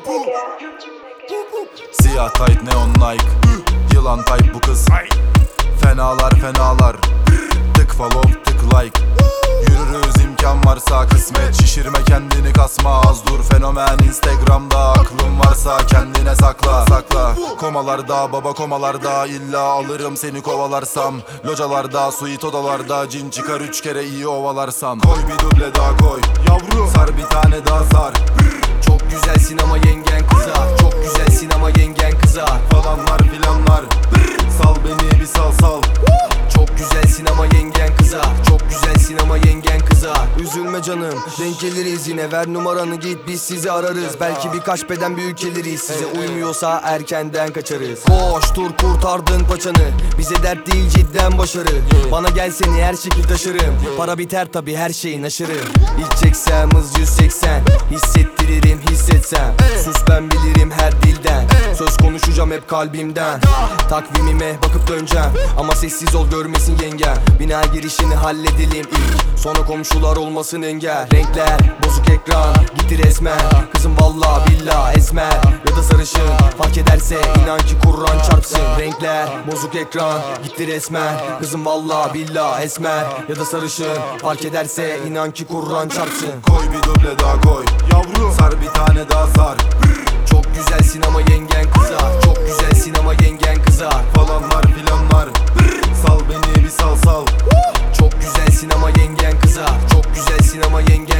Siyah tight neon Nike, yılan type bu kız. Fenalar fenalar, tık follow tık like. Yürürüz imkan varsa, kısmet şişirme kendini kasma. Az dur fenomen Instagram'da, aklın varsa kendine sakla. Komalarda baba komalarda, illa alırım seni kovalarsam. Localarda suite odalarda, cin çıkar 3 kere iyi ovalarsam. Koy bir duble daha koy yavru, sar bir tane daha sar. Çok güzelsin ama yengen kızar. Çok güzelsin ama yengen kızar. Falanlar filanlar, sal beni bir sal. Çok güzelsin ama yengen kızar. Çok güzelsin ama yengen kızar. Üzülme canım, denk geliriz yine. Ver numaranı git, biz sizi ararız. Belki birkaç beden büyük geliriz. Size uymuyorsa erkenden kaçarız. Koş dur kurtardın paçanı. Bize dert değil cidden başarı. Bana gel seni her şekil taşırım. Para biter tabi her şeyin aşırı. İlk çeksem hız 180, hissettiririm hissetsem. Sus ben bilirim her dilden. Söz konuşacağım hep kalbimden. Takvimime bakıp döneceğim, ama sessiz ol görmesin yengen. Bina girişini halledelim ilk, sonra komşular olmasın engel. Renkler bozuk ekran gitti resmen. Kızım valla billah esmer ya da sarışın, fark ederse inan ki Kur'an çarpsın. Renkler bozuk ekran gitti resmen. Kızım valla billah esmer ya da sarışın, fark ederse inan ki Kur'an çarpsın. Koy bir duble daha koy yavru, sar bir tane daha sar. Çok güzelsin ama yengen kızar. Çok güzelsin ama yengen kızar. Falanlar filanlar, sal beni bir sal. Çok güzelsin ama yengen kızar. Çok güzelsin ama yengen